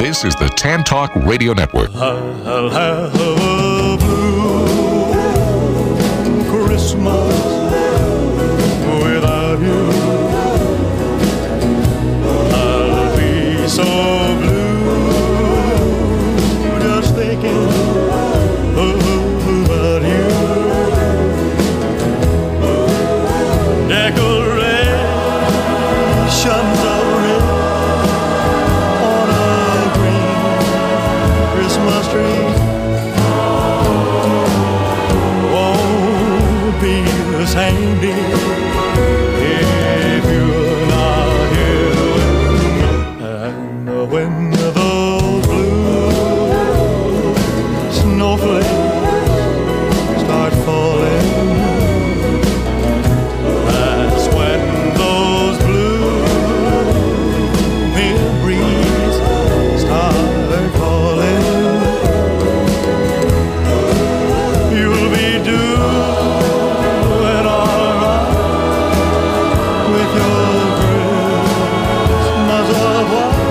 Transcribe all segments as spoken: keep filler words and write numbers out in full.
This is the Tan Talk Radio Network. I'll have a blue Christmas without you. I'll be so blue just thinking about you. Decorations of red on a green Christmas tree won't be the same, dear, if you're not here with me. And when those blue snowflakes start falling, that's when those blue memories start calling. You'll be doing alright with your Christmas of white,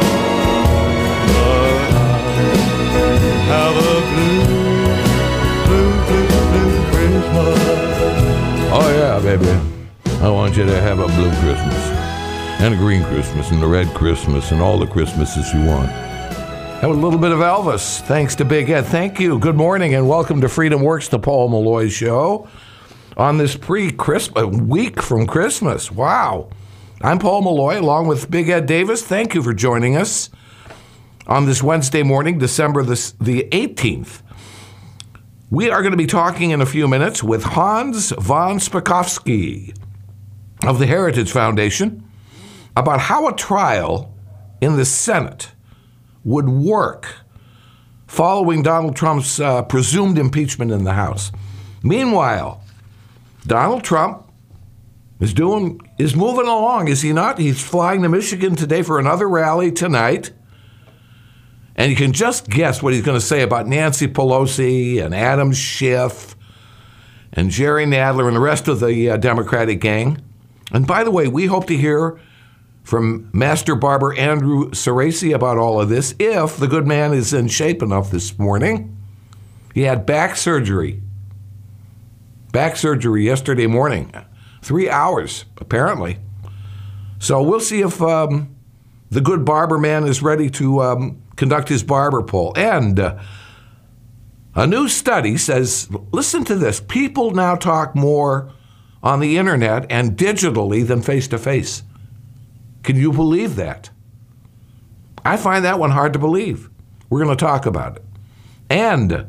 but I have a blue, blue, blue, blue Christmas. Oh, yeah, baby. I want you to have a blue Christmas and a green Christmas and a red Christmas and all the Christmases you want. That was a little bit of Elvis, thanks to Big Ed. Thank you. Good morning and welcome to Freedom Works, the Paul Malloy Show. On this pre-Christmas week from Christmas. Wow. I'm Paul Malloy along with Big Ed Davis. Thank you for joining us on this Wednesday morning, December the, the eighteenth. We are going to be talking in a few minutes with Hans von Spakovsky of the Heritage Foundation about how a trial in the Senate would work following Donald Trump's uh, presumed impeachment in the House. Meanwhile, Donald Trump is doing is moving along, is he not? He's flying to Michigan today for another rally tonight. And you can just guess what he's going to say about Nancy Pelosi and Adam Schiff and Jerry Nadler and the rest of the uh, Democratic gang. And by the way, we hope to hear from Master Barber Andrew Cerasi about all of this, if the good man is in shape enough this morning. He had back surgery. Back surgery yesterday morning. Three hours, apparently. So we'll see if um, the good barber man is ready to um, conduct his barber pole. And uh, a new study says, listen to this, people now talk more on the internet and digitally than face-to-face. Can you believe that? I find that one hard to believe. We're going to talk about it. And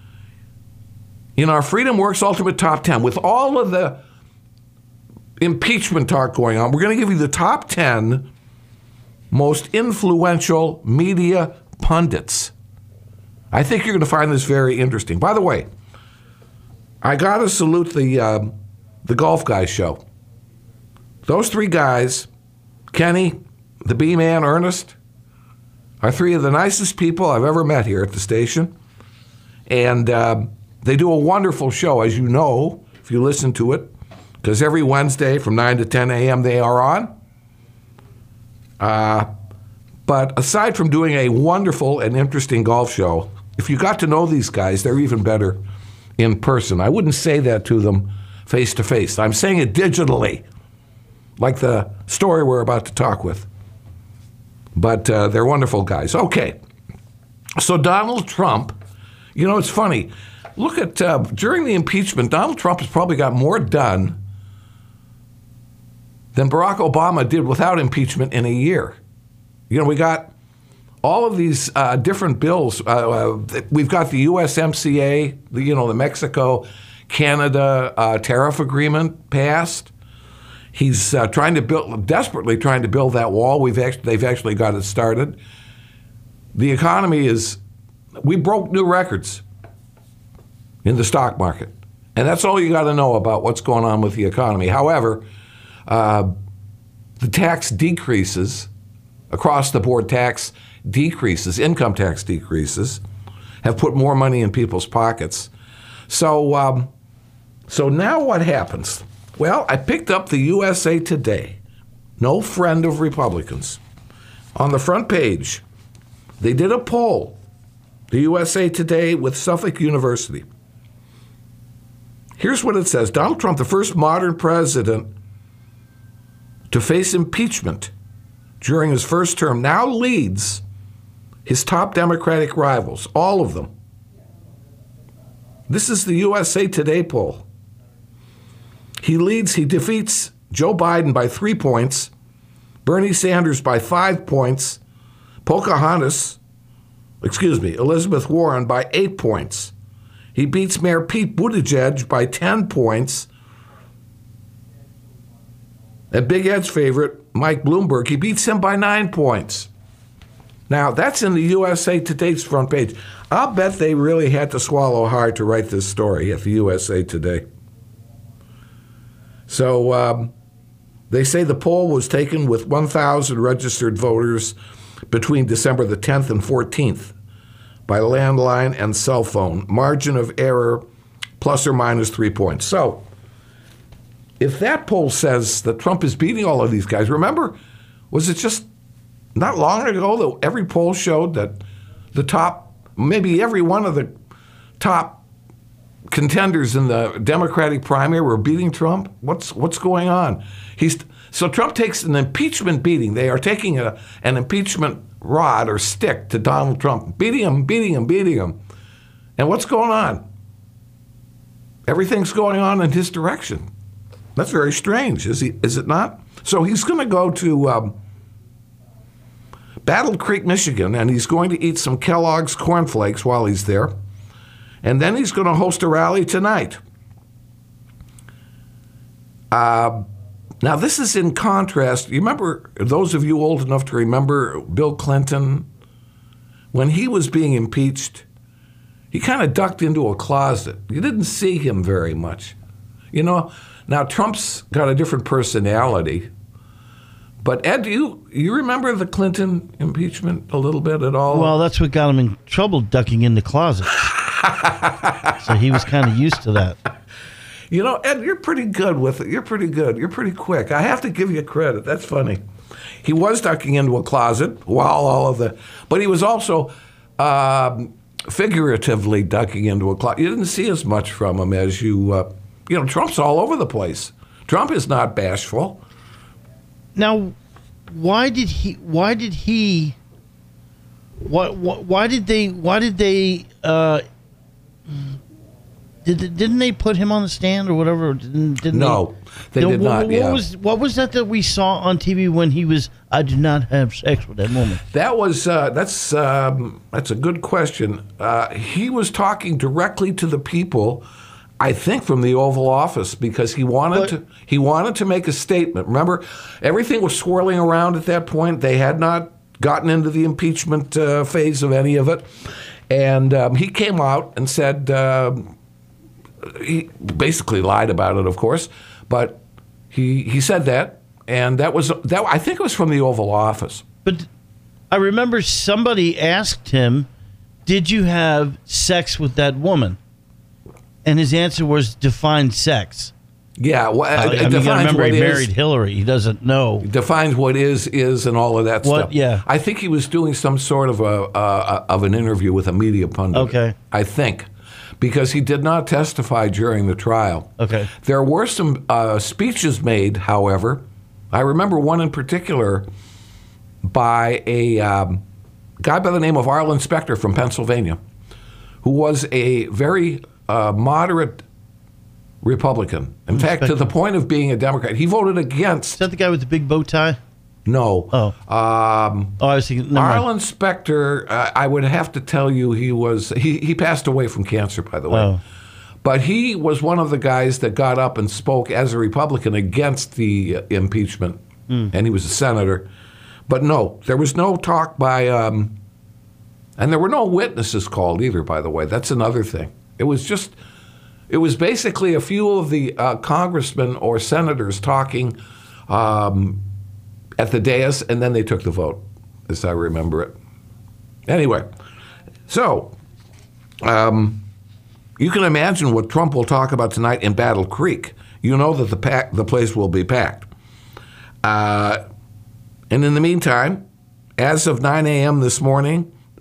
in our Freedom Works Ultimate Top ten, with all of the impeachment talk going on, we're going to give you the top ten most influential media pundits. I think you're going to find this very interesting. By the way, I got to salute the uh, the Golf Guys show. Those three guys, Kenny, the B-Man, Ernest, are three of the nicest people I've ever met here at the station. And uh, they do a wonderful show, as you know, if you listen to it, because every Wednesday from nine to ten a.m. they are on. Uh, but aside from doing a wonderful and interesting golf show, if you got to know these guys, they're even better in person. I wouldn't say that to them face-to-face. I'm saying it digitally, like the story we're about to talk with. But uh, they're wonderful guys. Okay, so Donald Trump, you know, it's funny. Look at, uh, during the impeachment, Donald Trump has probably got more done than Barack Obama did without impeachment in a year. You know, we got all of these uh, different bills. Uh, uh, we've got the U S M C A, the, you know, the Mexico-Canada uh, tariff agreement passed. He's uh, trying to build, desperately trying to build that wall. We've actually, they've actually got it started. The economy is, we broke new records in the stock market. And that's all you got to know about what's going on with the economy. However, uh, the tax decreases, across the board tax decreases, income tax decreases, have put more money in people's pockets. So, um, so now what happens? Well, I picked up the U S A Today, no friend of Republicans. On the front page, They did a poll, the U S A Today with Suffolk University. Here's what it says. Donald Trump, the first modern president to face impeachment during his first term, now leads his top Democratic rivals, all of them. This is the U S A Today poll. He leads, he defeats Joe Biden by three points, Bernie Sanders by five points, Pocahontas, excuse me, Elizabeth Warren by eight points. He beats Mayor Pete Buttigieg by ten points. And Big Ed's favorite, Mike Bloomberg, he beats him by nine points. Now, that's in the U S A Today's front page. I'll bet they really had to swallow hard to write this story at the U S A Today. So um, they say the poll was taken with one thousand registered voters between December the tenth and fourteenth by landline and cell phone. Margin of error, plus or minus three points. So if that poll says that Trump is beating all of these guys, remember, was it just not long ago that every poll showed that the top, maybe every one of the top contenders in the Democratic primary were beating Trump? What's what's going on? He's so Trump takes an impeachment beating. They are taking a, an impeachment rod or stick to Donald Trump, beating him, beating him, beating him. And what's going on? Everything's going on in his direction. That's very strange, is he? Is it not? So he's going to go to um, Battle Creek, Michigan, and he's going to eat some Kellogg's cornflakes while he's there. And then he's going to host a rally tonight. Uh, now, this is in contrast. You remember, those of you old enough to remember Bill Clinton, when he was being impeached, he kind of ducked into a closet. You didn't see him very much. You know, now Trump's got a different personality. But Ed, do you, you remember the Clinton impeachment a little bit at all? Well, that's what got him in trouble, ducking into closets. So he was kind of used to that. You know, Ed, you're pretty good with it. You're pretty good. You're pretty quick. I have to give you credit. That's funny. He was ducking into a closet while all of the, but he was also um, figuratively ducking into a closet. You didn't see as much from him as you, uh, you know, Trump's all over the place. Trump is not bashful. Now, why did he, why did he, why, why did they, why did they, uh, Did, didn't they put him on the stand or whatever? Didn't, didn't no, they, they did what, not. What, yeah. was, what was that that we saw on T V when he was, I did not have sex with that woman? That was, uh, that's um, that's a good question. Uh, he was talking directly to the people, I think, from the Oval Office, because he wanted but, to he wanted to make a statement. Remember, everything was swirling around at that point. They had not gotten into the impeachment uh, phase of any of it. And um, he came out and said, uh, he basically lied about it, of course, but he he said that, and that was that. I think it was from the Oval Office. But I remember somebody asked him, "Did you have sex with that woman?" And his answer was, "Define sex." Yeah, well, uh, it I mean, defines remember what he is, married Hillary. He doesn't know. Defines what is is and all of that what, stuff. Yeah, I think he was doing some sort of a uh, of an interview with a media pundit. Okay, I think. Because he did not testify during the trial. Okay. There were some uh, speeches made, however. I remember one in particular by a um, guy by the name of Arlen Specter from Pennsylvania, who was a very uh, moderate Republican. In fact, to the point of being a Democrat. He voted against. Is that the guy with the big bow tie? No. Oh. Um, oh, I was thinking. No, Arlen Specter, uh, I would have to tell you, he was he, he passed away from cancer, by the way. Oh. But he was one of the guys that got up and spoke as a Republican against the uh, impeachment, mm. and he was a senator. But no, there was no talk by, um, and there were no witnesses called either, by the way. That's another thing. It was just, it was basically a few of the uh, congressmen or senators talking um, at the dais, and then they took the vote, as I remember it. Anyway, so um, you can imagine what Trump will talk about tonight in Battle Creek. You know that the pack, the place will be packed. Uh, and in the meantime, as of nine a.m. this morning,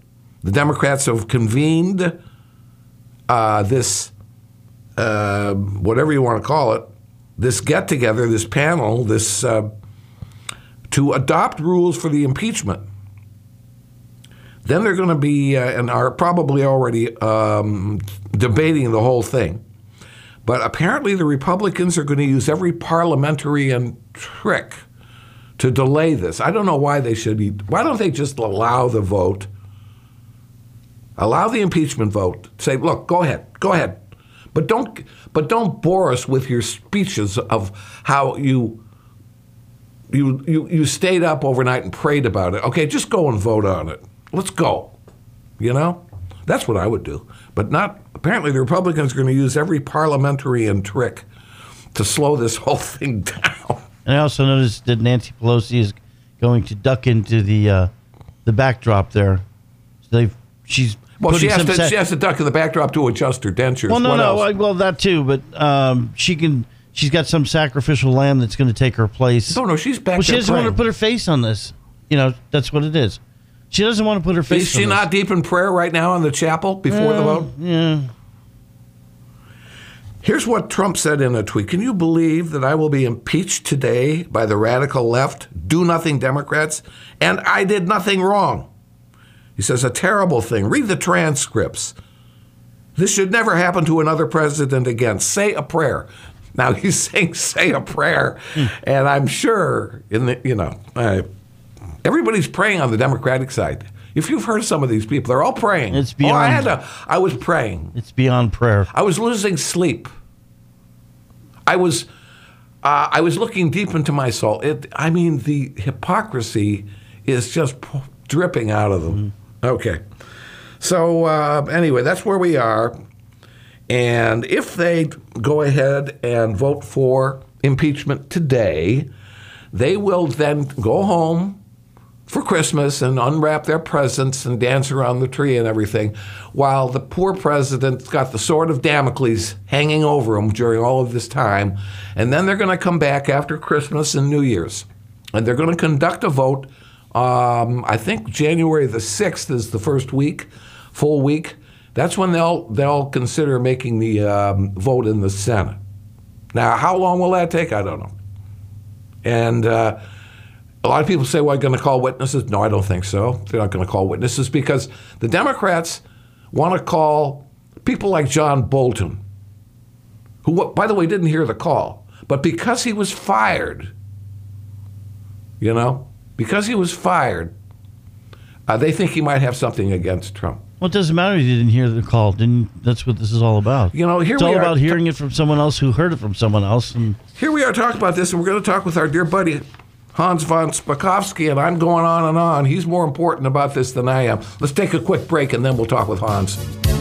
the Democrats have convened uh, this, uh, whatever you want to call it, this get-together, this panel, this uh, to adopt rules for the impeachment. Then they're going to be, uh, and are probably already um, debating the whole thing. But apparently the Republicans are going to use every parliamentary trick to delay this. I don't know why they should be. Why don't they just allow the vote, allow the impeachment vote, say, look, go ahead, go ahead. But don't, but don't bore us with your speeches of how you, you, you, you stayed up overnight and prayed about it. Okay, just go and vote on it. Let's go. You know? That's what I would do. But not, apparently the Republicans are going to use every parliamentarian trick to slow this whole thing down. And I also noticed that Nancy Pelosi is going to duck into the uh, the backdrop there. So they, she's well, she has, some to, sa- she has to duck in the backdrop to adjust her dentures. Well, no, what no, else? well, that too. But um, she can. She's got some sacrificial lamb that's going to take her place. No, no, she's back Well, she there doesn't praying. want to put her face on this. You know, that's what it is. She doesn't want to put her face Is she on not this. deep in prayer right now in the chapel before the vote? Yeah. Here's what Trump said in a tweet. Can you believe that I will be impeached today by the radical left, do-nothing Democrats, and I did nothing wrong? He says, a terrible thing. Read the transcripts. This should never happen to another president again. Say a prayer. Now, he's saying say a prayer, and I'm sure, in the you know, uh, everybody's praying on the Democratic side. If you've heard some of these people, they're all praying. It's beyond. Oh, I had to, I was praying. It's beyond prayer. I was losing sleep. I was, uh, I was looking deep into my soul. It, I mean, the hypocrisy is just p- dripping out of them. Mm-hmm. Okay, so uh, anyway, that's where we are. And if they go ahead and vote for impeachment today, they will then go home for Christmas and unwrap their presents and dance around the tree and everything, while the poor president's got the sword of Damocles hanging over him during all of this time. And then they're going to come back after Christmas and New Year's, and they're going to conduct a vote. Um, I think January the sixth is the first week, full week. That's when they'll they'll consider making the um, vote in the Senate. Now, how long will that take? I don't know. And uh, a lot of people say, well, I'm going to call witnesses. No, I don't think so. They're not going to call witnesses because the Democrats want to call people like John Bolton, who, by the way, didn't hear the call. But because he was fired, you know, because he was fired, uh, they think he might have something against Trump. Well, it doesn't matter if you didn't hear the call. Didn't that's what this is all about. You know, here it's we all are about hearing it from someone else who heard it from someone else. And here we are talking about this, and we're going to talk with our dear buddy Hans von Spakovsky, and I'm going on and on. He's more important about this than I am. Let's take a quick break, and then we'll talk with Hans.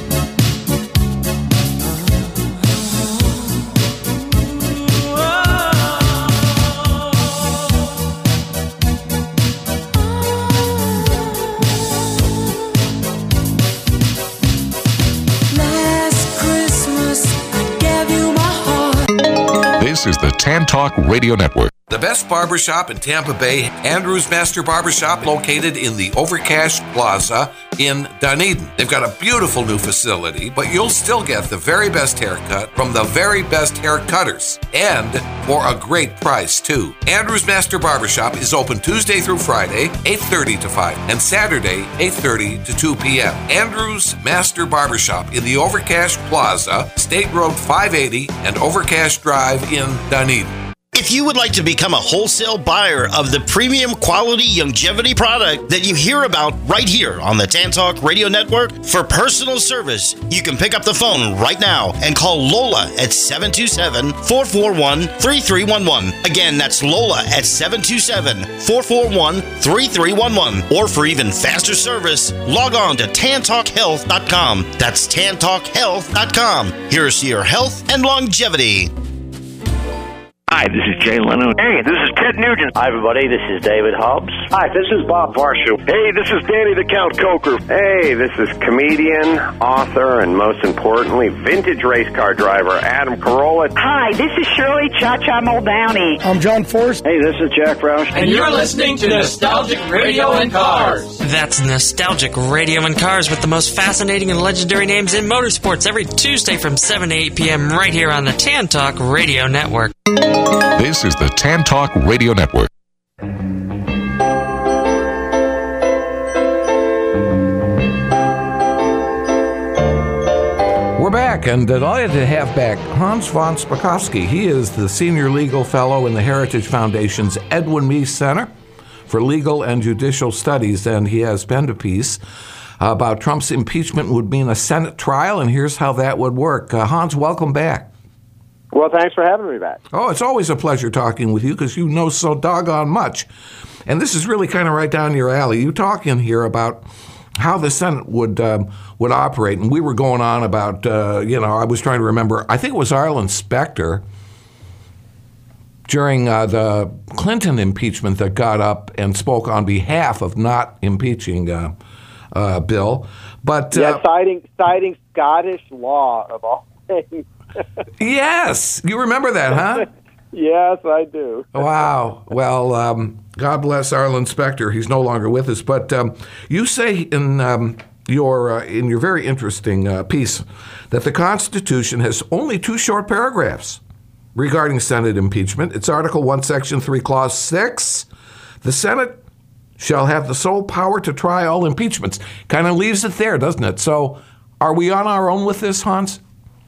This is the Tan Talk Radio Network. The best barbershop in Tampa Bay, Andrew's Master Barbershop, located in the Overcash Plaza in Dunedin. They've got a beautiful new facility, but you'll still get the very best haircut from the very best hair cutters, and for a great price, too. Andrew's Master Barbershop is open Tuesday through Friday, eight thirty to five, and Saturday, eight thirty to two p.m. Andrew's Master Barbershop in the Overcash Plaza, State Road five eighty and Overcash Drive in Dunedin. If you would like to become a wholesale buyer of the premium quality longevity product that you hear about right here on the Tan Talk Radio Network for personal service, you can pick up the phone right now and call Lola at seven two seven, four four one, three three one one. Again, that's Lola at seven two seven, four four one, three three one one. Or for even faster service, log on to tan talk health dot com. That's tan talk health dot com. Here's to your health and longevity. Hi, this is Jay Leno. Hey, this is Ted Nugent. Hi, everybody. This is David Hobbs. Hi, this is Bob Varsho. Hey, this is Danny the Count Coker. Hey, this is comedian, author, and most importantly, vintage race car driver Adam Carolla. Hi, this is Shirley Cha-Cha Muldowney. I'm John Force. Hey, this is Jack Roush. And you're listening to Nostalgic Radio and Cars. That's Nostalgic Radio and Cars with the most fascinating and legendary names in motorsports every Tuesday from seven to eight p.m. right here on the Tan Talk Radio Network. This is the Tan Talk Radio Network. We're back, and delighted to have back Hans von Spakovsky. He is the Senior Legal Fellow in the Heritage Foundation's Edwin Meese Center for Legal and Judicial Studies, and he has penned a piece about Trump's impeachment would mean a Senate trial, and here's how that would work. Uh, Hans, welcome back. Well, thanks for having me back. Oh, it's always a pleasure talking with you because you know so doggone much. And this is really kind of right down your alley. You talk in here about how the Senate would um, would operate, and we were going on about, uh, you know, I was trying to remember, I think it was Arlen Specter during uh, the Clinton impeachment that got up and spoke on behalf of not impeaching uh, uh, Bill. But uh, yeah, citing citing Scottish law of all things. Yes, you remember that, huh? Yes, I do. Wow. Well, um, God bless Arlen Specter. He's no longer with us. But um, you say in um, your uh, in your very interesting uh, piece that the Constitution has only two short paragraphs regarding Senate impeachment. It's Article one, Section three, Clause six. The Senate shall have the sole power to try all impeachments. Kind of leaves it there, doesn't it? So are we on our own with this, Hans?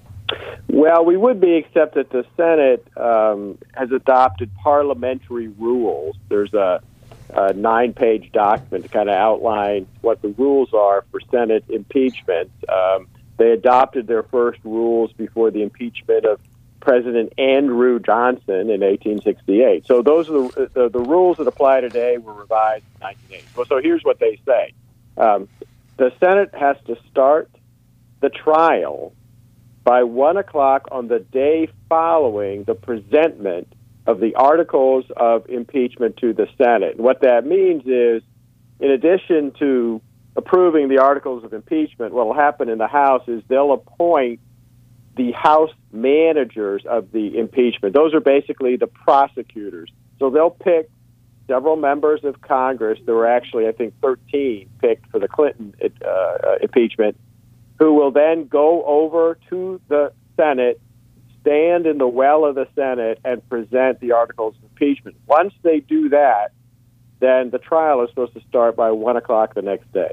Well, we would be, except that the Senate um, has adopted parliamentary rules. There's a, a nine-page document to kind of outline what the rules are for Senate impeachment. Um, they adopted their first rules before the impeachment of President Andrew Johnson in eighteen sixty-eight. So those are the, the, the rules that apply today were revised in nineteen eighty. Well, so here's what they say. Um, the Senate has to start the trial by one o'clock on the day following the presentment of the articles of impeachment to the Senate. And what that means is, in addition to approving the articles of impeachment, what will happen in the House is they'll appoint the House managers of the impeachment. Those are basically the prosecutors. So they'll pick several members of Congress. There were actually, I think, thirteen picked for the Clinton uh, impeachment, who will then go over to the Senate, stand in the well of the Senate, and present the articles of impeachment. Once they do that, then the trial is supposed to start by one o'clock the next day.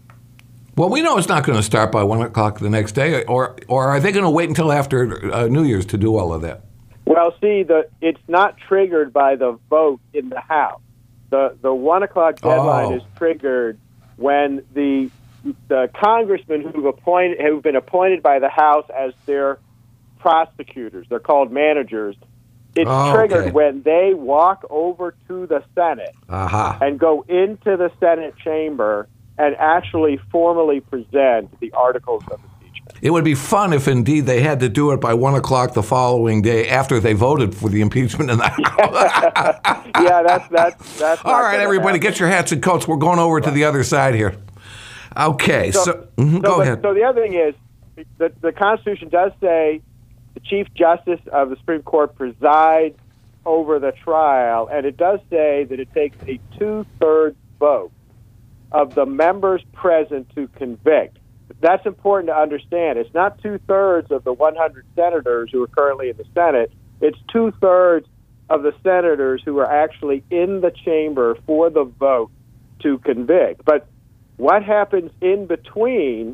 Well, we know it's not going to start by one o'clock the next day, or or are they going to wait until after uh, New Year's to do all of that? Well, see, the it's not triggered by the vote in the House. The the one o'clock deadline Oh. is triggered when the the congressmen who've appointed who've been appointed by the House as their prosecutors, they're called managers. It's Oh, triggered okay. when they walk over to the Senate Aha. and go into the Senate chamber and actually formally present the articles of impeachment. It would be fun if indeed they had to do it by one o'clock the following day after they voted for the impeachment in the House. Yeah, that's that's that's. All not right, gonna everybody, happen. get your hats and coats. We're going over to the other side here. Okay, so, So- mhm, So, go but- ahead. So the other thing is, the, the Constitution does say the Chief Justice of the Supreme Court presides over the trial, and it does say that it takes a two-thirds vote of the members present to convict. That's important to understand. It's not two-thirds of the one hundred senators who are currently in the Senate. It's two-thirds of the senators who are actually in the chamber for the vote to convict. But what happens in between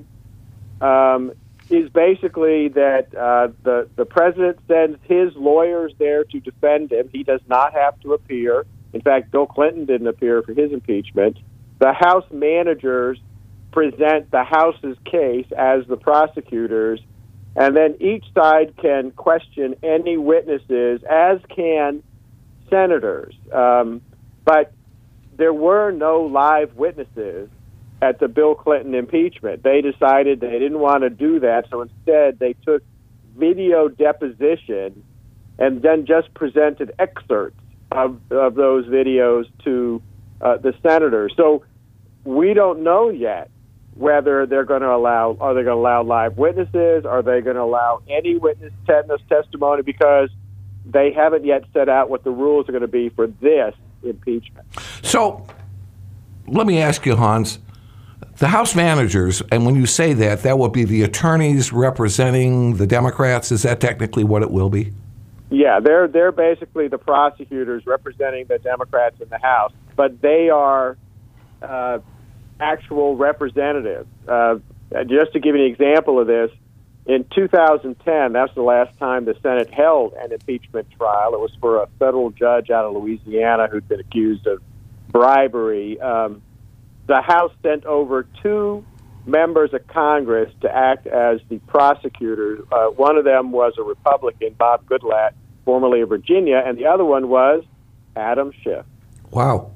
um, is basically that uh, the, the president sends his lawyers there to defend him. He does not have to appear. In fact, Bill Clinton didn't appear for his impeachment. The House managers present the House's case as the prosecutors, and then each side can question any witnesses, as can senators. Um, but there were no live witnesses at the Bill Clinton impeachment. They decided they didn't want to do that, so instead they took video deposition and then just presented excerpts of, of those videos to uh, the senators. So we don't know yet whether they're going to allow, are they going to allow live witnesses? Are they going to allow any witness testimony? Because they haven't yet set out what the rules are going to be for this impeachment. So let me ask you, Hans, the House managers, and when you say that, that will be the attorneys representing the Democrats. Is that technically what it will be? Yeah, they're they're basically the prosecutors representing the Democrats in the House, but they are uh, actual representatives. Uh, just to give you an example of this, in two thousand ten, that's the last time the Senate held an impeachment trial. It was for a federal judge out of Louisiana who'd been accused of bribery. Um, the House sent over two members of Congress to act as the prosecutors. Uh, one of them was a Republican, Bob Goodlatte, formerly of Virginia, and the other one was Adam Schiff. Wow.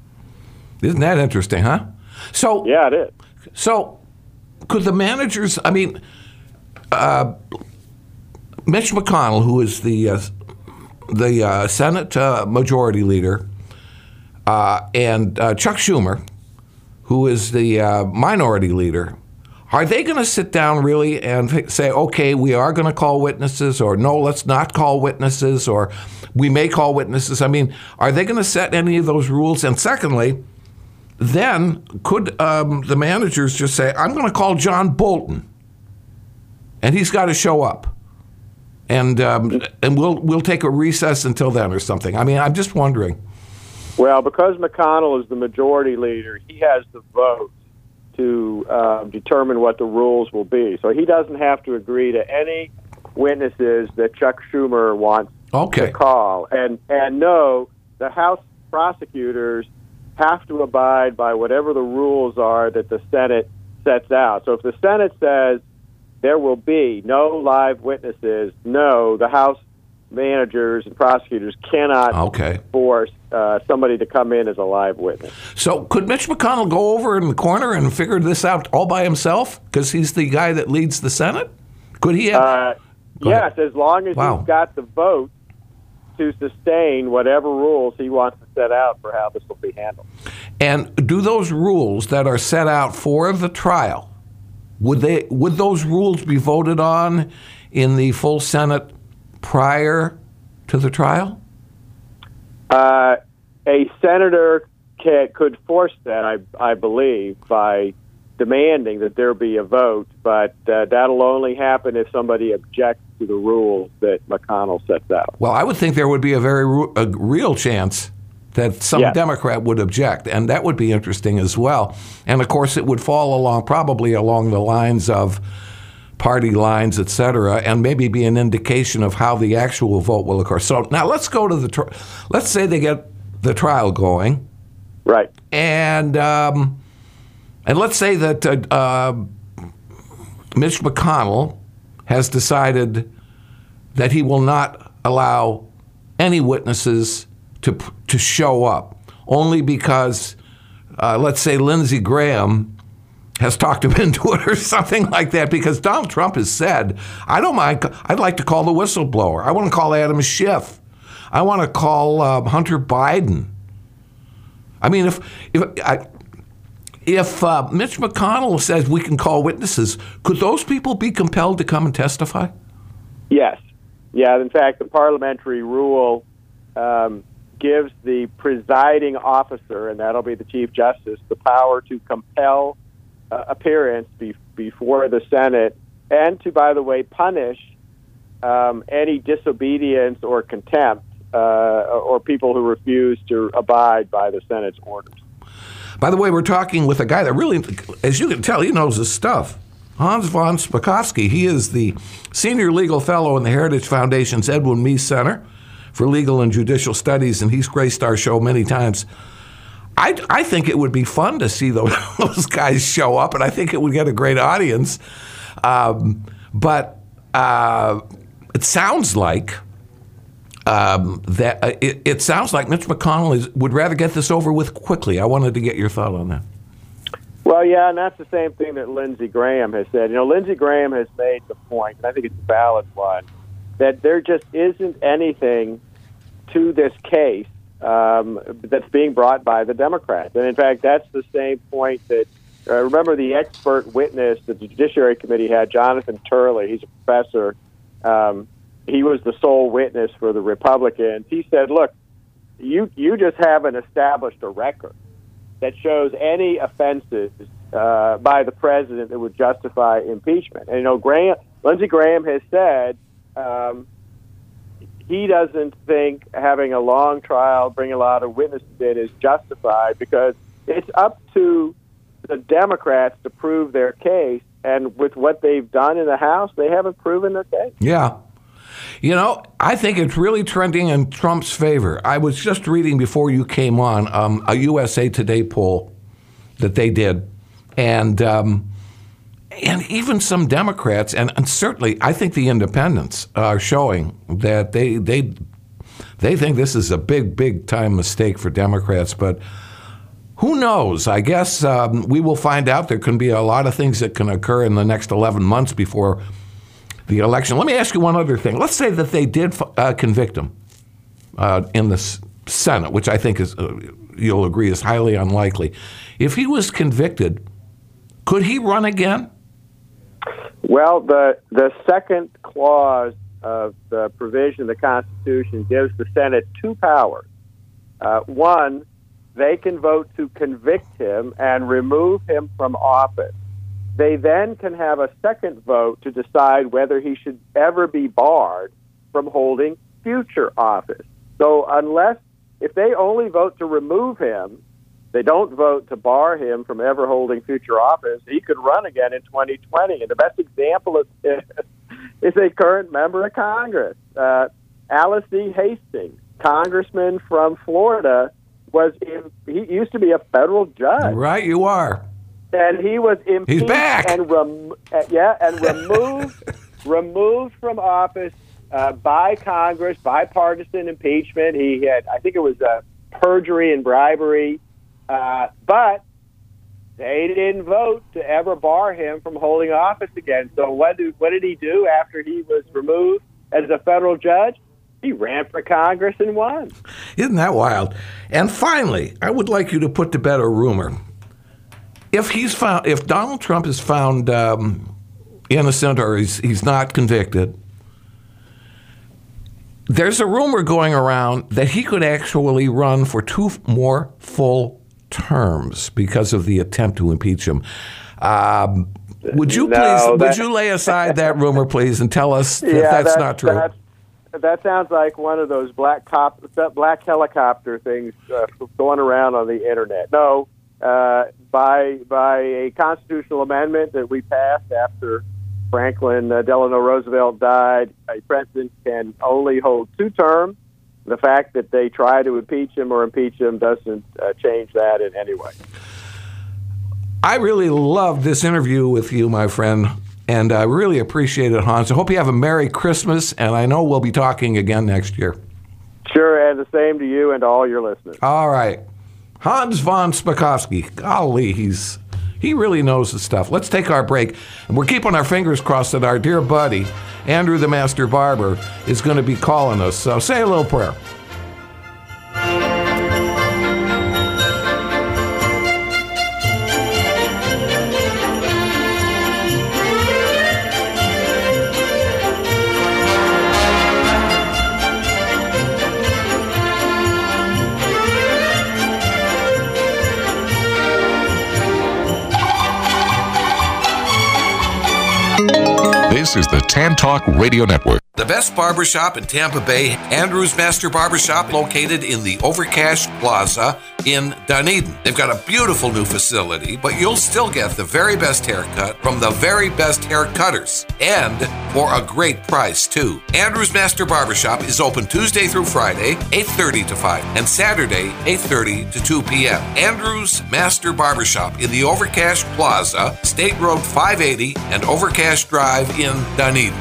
Isn't that interesting, huh? So yeah, it is. So could the managers, I mean, uh, Mitch McConnell, who is the uh, the uh, Senate uh, Majority Leader, uh, and uh, Chuck Schumer, who is the uh, Minority Leader, are they going to sit down really and say, okay, we are going to call witnesses, or no, let's not call witnesses, or we may call witnesses? I mean, are they going to set any of those rules? And secondly, then could um, the managers just say, I'm going to call John Bolton, and he's got to show up, and um, and we'll we'll take a recess until then or something? I mean, I'm just wondering. Well, because McConnell is the majority leader, he has the vote to uh, determine what the rules will be. So he doesn't have to agree to any witnesses that Chuck Schumer wants okay. to call. And and no, the House prosecutors have to abide by whatever the rules are that the Senate sets out. So if the Senate says there will be no live witnesses, no, the House managers and prosecutors cannot okay. force uh, somebody to come in as a live witness. So could Mitch McConnell go over in the corner and figure this out all by himself because he's the guy that leads the Senate? Could he have? Uh, yes, ahead. As long as wow. he's got the vote to sustain whatever rules he wants to set out for how this will be handled. And do those rules that are set out for the trial, would they would those rules be voted on in the full Senate prior to the trial? Uh, a senator can, could force that, I, I believe, by demanding that there be a vote, but uh, that'll only happen if somebody objects to the rules that McConnell sets out. Well, I would think there would be a very a real chance that some yes. Democrat would object, and that would be interesting as well. And, of course, it would fall along probably along the lines of party lines, et cetera, and maybe be an indication of how the actual vote will occur. So now let's go to the tri- let's say they get the trial going, right? And um, and let's say that uh, uh, Mitch McConnell has decided that he will not allow any witnesses to to show up, only because uh, let's say Lindsey Graham has talked him into it or something like that, because Donald Trump has said, I don't mind, I'd like to call the whistleblower. I want to call Adam Schiff. I want to call uh, Hunter Biden. I mean, if if I, if uh, Mitch McConnell says we can call witnesses, could those people be compelled to come and testify? Yes. Yeah, in fact, the parliamentary rule um, gives the presiding officer, and that'll be the Chief Justice, the power to compel Uh, appearance be- before the Senate, and to, by the way, punish um, any disobedience or contempt uh, or people who refuse to abide by the Senate's orders. By the way, we're talking with a guy that really, as you can tell, he knows his stuff. Hans von Spakovsky. He is the Senior Legal Fellow in the Heritage Foundation's Edwin Meese Center for Legal and Judicial Studies, and he's graced our show many times. I, I think it would be fun to see those, those guys show up, and I think it would get a great audience. Um, but uh, it sounds like um, that uh, it, it sounds like Mitch McConnell is, would rather get this over with quickly. I wanted to get your thought on that. Well, yeah, and that's the same thing that Lindsey Graham has said. You know, Lindsey Graham has made the point, and I think it's a valid one, that there just isn't anything to this case um, that's being brought by the Democrats. And in fact, that's the same point that, uh, remember the expert witness that the Judiciary Committee had, Jonathan Turley, he's a professor. Um, he was the sole witness for the Republicans. He said, look, you, you just haven't established a record that shows any offenses uh, by the president that would justify impeachment. And, you know, Graham, Lindsey Graham has said um, he doesn't think having a long trial, bring a lot of witnesses in is justified because it's up to the Democrats to prove their case. And with what they've done in the House, they haven't proven their case. Yeah. You know, I think it's really trending in Trump's favor. I was just reading before you came on um, a U S A Today poll that they did. And um, and even some Democrats, and, and certainly I think the independents are showing that they they they think this is a big, big time mistake for Democrats. But who knows? I guess um, we will find out. There can be a lot of things that can occur in the next eleven months before the election. Let me ask you one other thing. Let's say that they did uh, convict him uh, in the Senate, which I think is, uh, you'll agree, is highly unlikely. If he was convicted, could he run again? Well, the the second clause of the provision of the Constitution gives the Senate two powers. Uh, one, they can vote to convict him and remove him from office. They then can have a second vote to decide whether he should ever be barred from holding future office. So unless, if they only vote to remove him, they don't vote to bar him from ever holding future office, he could run again in twenty twenty. And the best example of this is a current member of Congress, uh, Alice E. Hastings, congressman from Florida, was in, he used to be a federal judge. Right, you are. And he was impeached He's back. and rem- uh, yeah, and removed removed from office uh, by Congress, bipartisan impeachment. He had, I think it was uh, perjury and bribery, uh, but they didn't vote to ever bar him from holding office again. So what did what did he do after he was removed as a federal judge? He ran for Congress and won. Isn't that wild? And finally, I would like you to put to bed a rumor. If he's found, if Donald Trump is found um, innocent or he's he's not convicted, there's a rumor going around that he could actually run for two more full terms because of the attempt to impeach him. Um, would you no, please? that, would you lay aside that rumor, please, and tell us if yeah, that's, that's not true? That's, that sounds like one of those black cop, black helicopter things uh, going around on the internet. No. Uh, by by a constitutional amendment that we passed after Franklin uh, Delano Roosevelt died, a president can only hold two terms. The fact that they try to impeach him or impeach him doesn't uh, change that in any way. I really loved this interview with you, my friend, and I really appreciate it, Hans. I hope you have a Merry Christmas, and I know we'll be talking again next year. Sure, and the same to you and to all your listeners. All right. Hans von Spakovsky, golly, he's he really knows the stuff. Let's take our break, and we're keeping our fingers crossed that our dear buddy, Andrew the Master Barber, is going to be calling us. So say a little prayer. This is the Tan Talk Radio Network. The best barbershop in Tampa Bay, Andrew's Master Barbershop, located in the Overcash Plaza in Dunedin. They've got a beautiful new facility, but you'll still get the very best haircut from the very best hair cutters, and for a great price, too. Andrew's Master Barbershop is open Tuesday through Friday, eight thirty to five, and Saturday, eight thirty to two p.m. Andrew's Master Barbershop in the Overcash Plaza, State Road five eighty and Overcash Drive in Dunedin.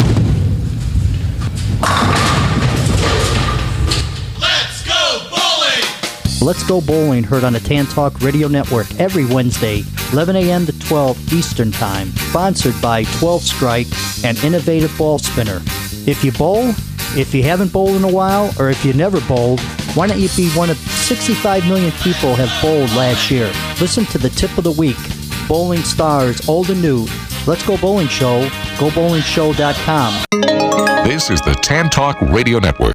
Let's Go Bowling, heard on the Tan Talk Radio Network every Wednesday, eleven a.m. to twelve Eastern Time. Sponsored by twelve Strike and Innovative Ball Spinner. If you bowl, if you haven't bowled in a while, or if you never bowled, why don't you be one of sixty-five million people have bowled last year? Listen to the tip of the week. Bowling stars, old and new. Let's Go Bowling Show. go bowling show dot com. This is the Tan Talk Radio Network.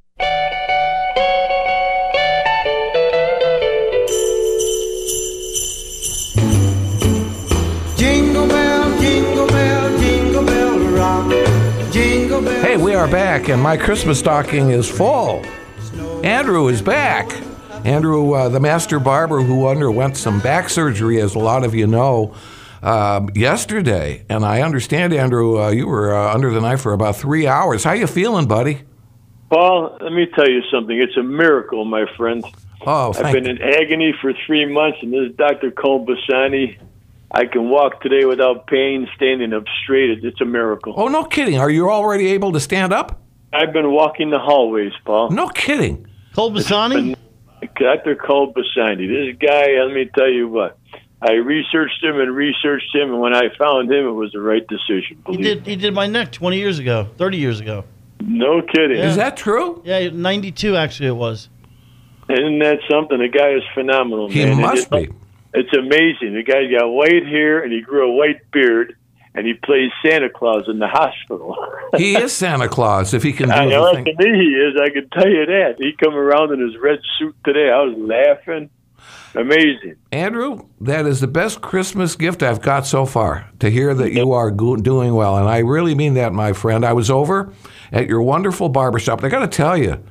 Jingle bell, jingle bell, jingle bell rock. Jingle bell. Hey, we are back, and my Christmas stocking is full. Andrew is back. Andrew, uh, the master barber who underwent some back surgery, as a lot of you know, uh, yesterday. And I understand, Andrew, uh, you were uh, under the knife for about three hours. How you feeling, buddy? Paul, let me tell you something. It's a miracle, my friend. Oh, I've been in agony for three months, and this is Doctor Cole Bassani. I can walk today without pain, standing up straight. It's a miracle. Oh, no kidding. Are you already able to stand up? I've been walking the hallways, Paul. No kidding. Cole Bassani? Doctor Cole Bassani. This guy, let me tell you what. I researched him and researched him, and when I found him, it was the right decision. He did, he did my neck twenty years ago, thirty years ago. No kidding. Yeah. Is that true? Yeah, ninety-two actually it was. Isn't that something? The guy is phenomenal, He man. must it, be. It's amazing. The guy's got white hair, and he grew a white beard, and he plays Santa Claus in the hospital. He is Santa Claus, if he can do I know the to thing. me he is. I can tell you that. He come around in his red suit today. I was laughing. Amazing. Andrew, that is the best Christmas gift I've got so far, to hear that you are go- doing well. And I really mean that, my friend. I was over at your wonderful barbershop. And I got to tell you,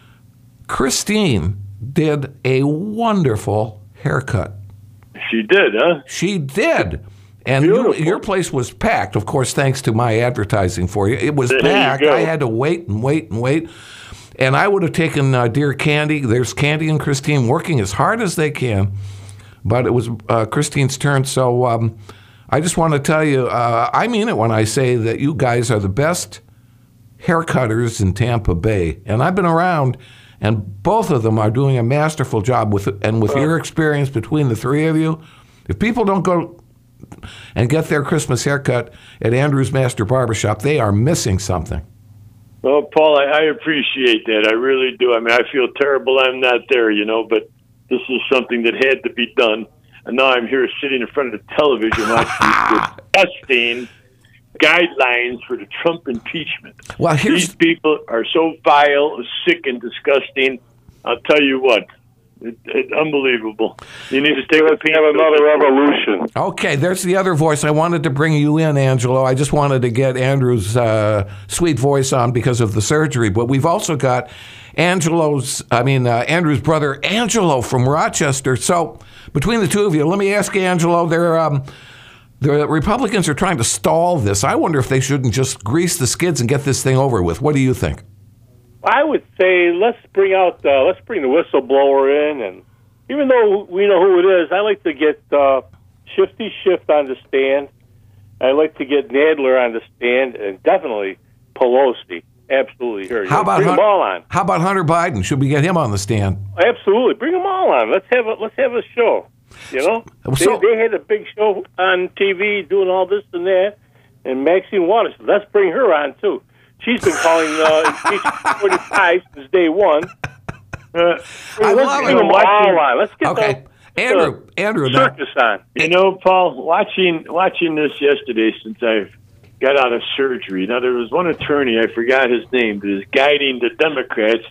Christine did a wonderful haircut. She did, huh? She did. And you, your place was packed, of course, thanks to my advertising for you. It was There you packed. go. I had to wait and wait and wait. And I would have taken uh, dear Candy. There's Candy and Christine working as hard as they can. But it was uh, Christine's turn. So um, I just want to tell you, uh, I mean it when I say that you guys are the best haircutters in Tampa Bay. And I've been around, and both of them are doing a masterful job with it. And with your experience between the three of you, if people don't go and get their Christmas haircut at Andrew's Master Barbershop, they are missing something. Well, Paul, I, I appreciate that. I really do. I mean, I feel terrible I'm not there, you know, but this is something that had to be done. And now I'm here sitting in front of the television watching disgusting guidelines for the Trump impeachment. Well, here's... These people are so vile, sick, and disgusting. I'll tell you what. It, it's unbelievable. You need to take Let's have another revolution. Okay, there's the other voice. I wanted to bring you in, Angelo. I just wanted to get Andrew's uh, sweet voice on because of the surgery. But we've also got Angelo's, I mean, uh, Andrew's brother, Angelo from Rochester. So between the two of you, let me ask you, Angelo, they're, um, the Republicans are trying to stall this. I wonder if they shouldn't just grease the skids and get this thing over with. What do you think? I would say let's bring out uh, let's bring the whistleblower in, and even though we know who it is, I like to get uh, Shifty Schiff on the stand. I like to get Nadler on the stand, and definitely Pelosi. Absolutely, her. How about bring Hun- them all on? How about Hunter Biden? Should we get him on the stand? Absolutely, bring them all on. Let's have a let's have a show. You know, So- they, they had a big show on T V doing all this and that, and Maxine Waters. Let's bring her on too. She's been calling uh, impeachment forty-five since day one. Uh, I let's love bring it. them all on. Let's get Okay, the, Andrew, the Andrew, now- circus on. You know, Paul, watching watching this yesterday since I got out of surgery. Now, there was one attorney, I forgot his name, that is guiding the Democrats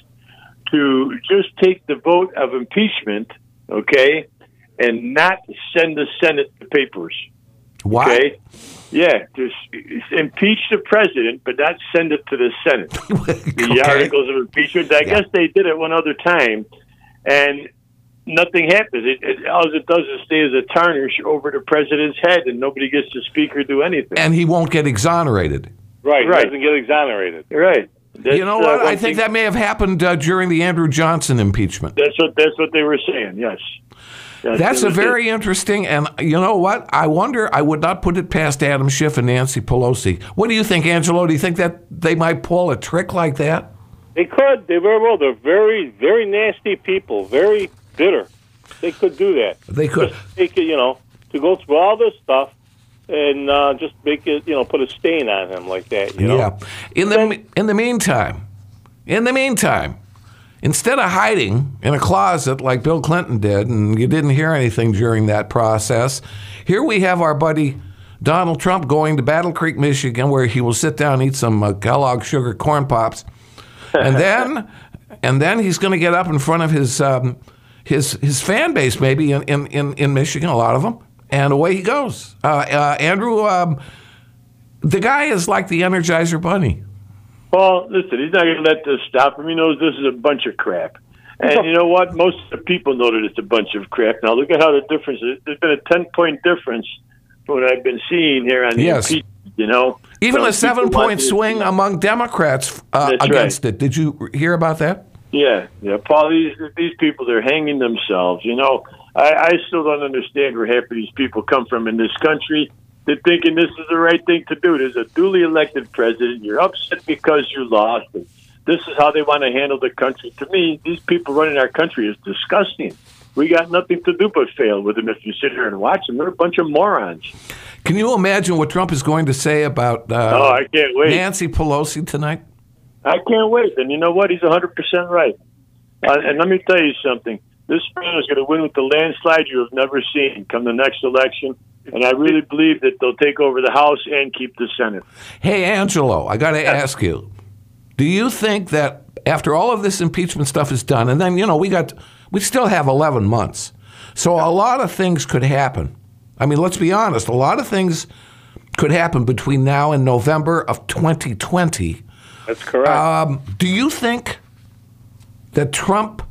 to just take the vote of impeachment, okay, and not send the Senate the papers. What? Okay? Yeah, just impeach the president, but not send it to the Senate. The Okay. articles of impeachment. I Yeah. guess they did it one other time, and nothing happens. It, it, all it does is stay as a tarnish over the president's head, and nobody gets to speak or do anything. And he won't get exonerated. Right, Right. doesn't get exonerated. Right. That's, You know uh, what? one I think thing- that may have happened uh, during the Andrew Johnson impeachment. That's what that's what they were saying. Yes. Yes, That's it a was- very interesting, and you know what? I wonder, I would not put it past Adam Schiff and Nancy Pelosi. What do you think, Angelo? Do you think that they might pull a trick like that? They could. They very well. They're very, very nasty people. Very bitter. They could do that. They could. Just take it, you know, to go through all this stuff and uh, just make it, you know, put a stain on him like that. You know? Yeah. In the in the meantime, in the meantime, instead of hiding in a closet like Bill Clinton did, and you didn't hear anything during that process, here we have our buddy Donald Trump going to Battle Creek, Michigan, where he will sit down and eat some uh, Kellogg Sugar Corn Pops, and then and then he's going to get up in front of his um, his his fan base, maybe in, in, in, in Michigan, a lot of them, and away he goes. Uh, uh, Andrew, um, the guy is like the Energizer Bunny. Well, listen, he's not going to let this stop him. He knows this is a bunch of crap. And you know what? Most of the people know that it's a bunch of crap. Now, look at how the difference is. There's been a ten-point difference from what I've been seeing here on the Yes. impeachment, you know? Even So a seven-point people swing want to- among Democrats uh, That's against right. it. Did you hear about that? Yeah, yeah, Paul. These these people, they're hanging themselves. You know, I, I still don't understand where half of these people come from in this country. They're thinking this is the right thing to do. There's a duly elected president. You're upset because you lost. And this is how they want to handle the country. To me, these people running our country is disgusting. We got nothing to do but fail with them if you sit here and watch them. They're a bunch of morons. Can you imagine what Trump is going to say about uh, Oh, I can't wait. Nancy Pelosi tonight? I can't wait. And you know what? He's one hundred percent right. Uh, and let me tell you something. This man is going to win with the landslide you have never seen come the next election. And I really believe that they'll take over the House and keep the Senate. Hey, Angelo, I got to ask you, do you think that after all of this impeachment stuff is done, and then, you know, we got, we still have eleven months, so a lot of things could happen. I mean, let's be honest, a lot of things could happen between now and November of twenty twenty. That's correct. Um, do you think that Trump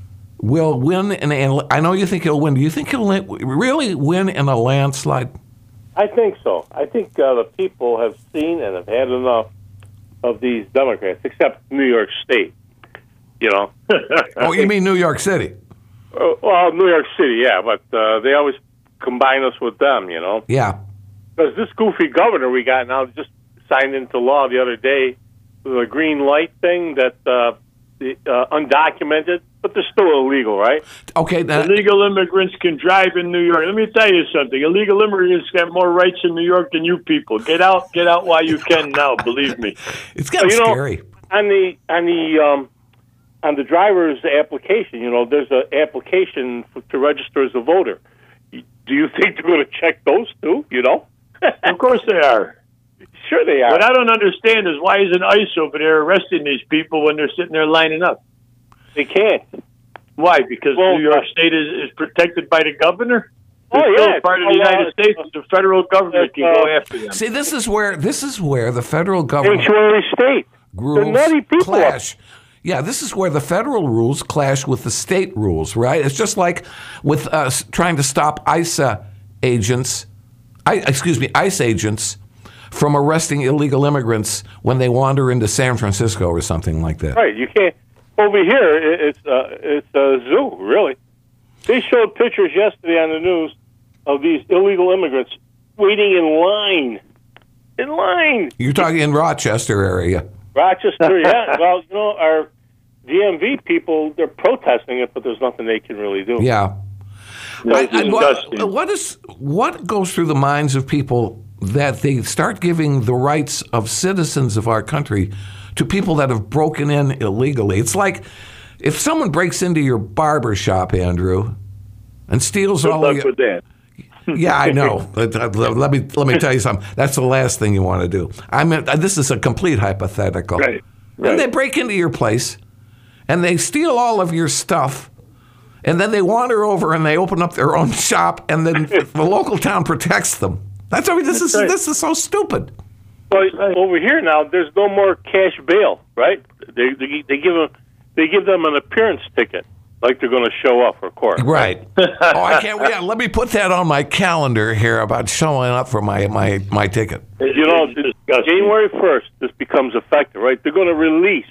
will win in a, I know you think he'll win. Do you think he'll really win in a landslide? I think so. I think uh, the people have seen and have had enough of these Democrats, except New York State. You know. Oh, you mean New York City? Uh, well, New York City, yeah, but uh, they always combine us with them. You know. Yeah. Because this goofy governor we got now just signed into law the other day, the green light thing that uh, the, uh, undocumented, but they're still illegal, right? Okay. That, Illegal immigrants can drive in New York. Let me tell you something. Illegal immigrants got more rights in New York than you people. Get out, get out while you can now. Believe me. It's kind of you know, scary. On the on the um, on the driver's application, you know, there's an application for, to register as a voter. Do you think they're going to check those too? You know. Of course they are. Sure they are. What I don't understand is why isn't ICE over there arresting these people when they're sitting there lining up? They can't. Why? Because Well, New York uh, State is, is protected by the governor? Oh, They're yeah, still part of the it's, uh, United States. The federal government can uh, go after them. See, this is where this is where the federal government Sanctuary state. rules They're nutty people. clash. Yeah, this is where the federal rules clash with the state rules, right? It's just like with us trying to stop ICE agents, I, excuse me, ICE agents from arresting illegal immigrants when they wander into San Francisco or something like that. Right. You can't. Over here, it- it's uh, it's a zoo. Really. They showed pictures yesterday on the news of these illegal immigrants waiting in line. In line. You're talking in Rochester area. Rochester, yeah. Well, you know, our D M V people, they're protesting it, but there's nothing they can really do. Yeah. No, I- it's I- what, disgusting. what is what goes through the minds of people that they start giving the rights of citizens of our country to people that have broken in illegally? It's like if someone breaks into your barber shop, Andrew, and steals Good all luck of your, with that. yeah, I know. Let, let- let me let me tell you something. That's the last thing you want to do. I mean, this is a complete hypothetical. Right, right. And they break into your place, and they steal all of your stuff, and then they wander over and they open up their own shop, and then the local town protects them. That's I mean, this That's is right. this is so stupid. But over here now, there's no more cash bail, right? They they, they give them they give them an appearance ticket, like they're going to show up for court. Right. oh, I can't. Yeah, let me put that on my calendar here about showing up for my my, my ticket. You know, January first, this becomes effective, right? They're going to release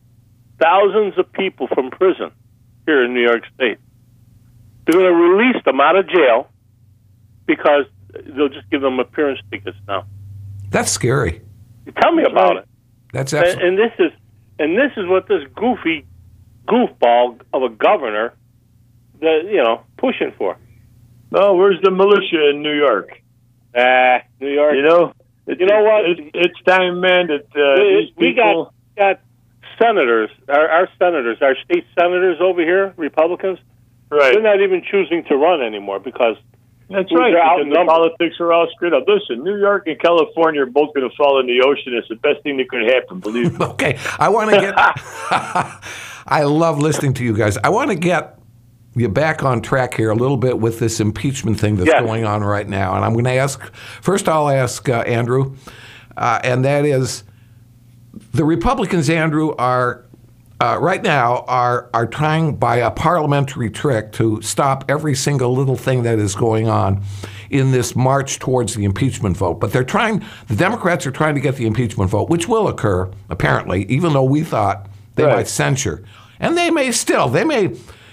thousands of people from prison here in New York State. They're going to release them out of jail because they'll just give them appearance tickets now. That's scary. Tell me about it. That's And, absolutely. and this is and this is what this goofy goofball of a governor, that you know, pushing for. Oh, where's the militia in New York? Ah, New York. You know, it, You know what? It, it's time, man, that uh, we, these we people. got got senators, our, our senators, our state senators over here, Republicans. Right. They're not even choosing to run anymore because That's they're right. Because the outnumbered. politics are all screwed up. Listen, New York and California are both going to fall in the ocean. It's the best thing that could happen. Believe me. Okay, I want to get. I love listening to you guys. I want to get you back on track here a little bit with this impeachment thing that's Yes. going on right now, and I'm going to ask. First, I'll ask uh, Andrew, uh, and that is, the Republicans, Andrew, are. Uh, right now are are trying by a parliamentary trick to stop every single little thing that is going on in this march towards the impeachment vote. But they're trying, the Democrats are trying to get the impeachment vote, which will occur, apparently, even though we thought they Right. might censure. And they may still, they may.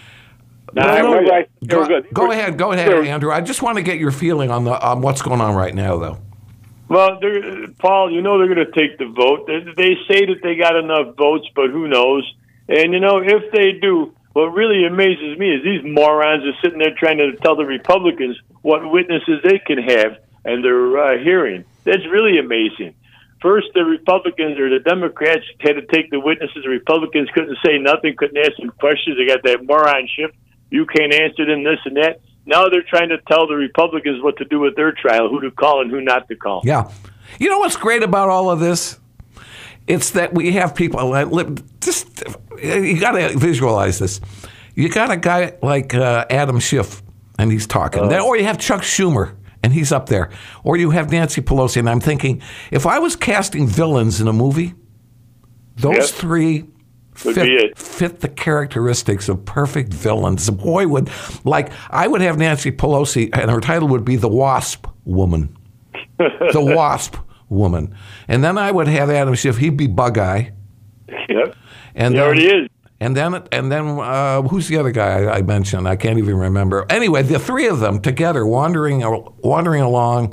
No, I don't we're know. right. Go, We're good. go ahead, go ahead, We're- Andrew. I just want to get your feeling on the on what's going on right now, though. Well, they're- Paul, you know they're going to take the vote. They, they say that they got enough votes, but who knows? And, you know, if they do, what really amazes me is these morons are sitting there trying to tell the Republicans what witnesses they can have and their uh, hearing. That's really amazing. First, the Republicans or the Democrats had to take the witnesses. The Republicans couldn't say nothing, couldn't ask them questions. They got that moronship. You can't answer them this and that. Now they're trying to tell the Republicans what to do with their trial, who to call and who not to call. Yeah. You know what's great about all of this? It's that we have people, just, you got to visualize this. You got a guy like uh, Adam Schiff, and he's talking. Oh. Then, or you have Chuck Schumer, and he's up there. Or you have Nancy Pelosi, and I'm thinking, if I was casting villains in a movie, those Yep. three Would fit, be it. fit the characteristics of perfect villains. Boy, would, like, I would have Nancy Pelosi, and her title would be The Wasp Woman. The Wasp Woman. And then I would have Adam Schiff, he'd be Bug-Eye. Yep. And He then, already is. And then, and then uh, who's the other guy I, I mentioned? I can't even remember. Anyway, the three of them together wandering, wandering along.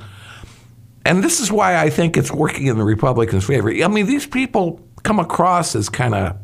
And this is why I think it's working in the Republicans' favor. I mean, these people come across as kind of,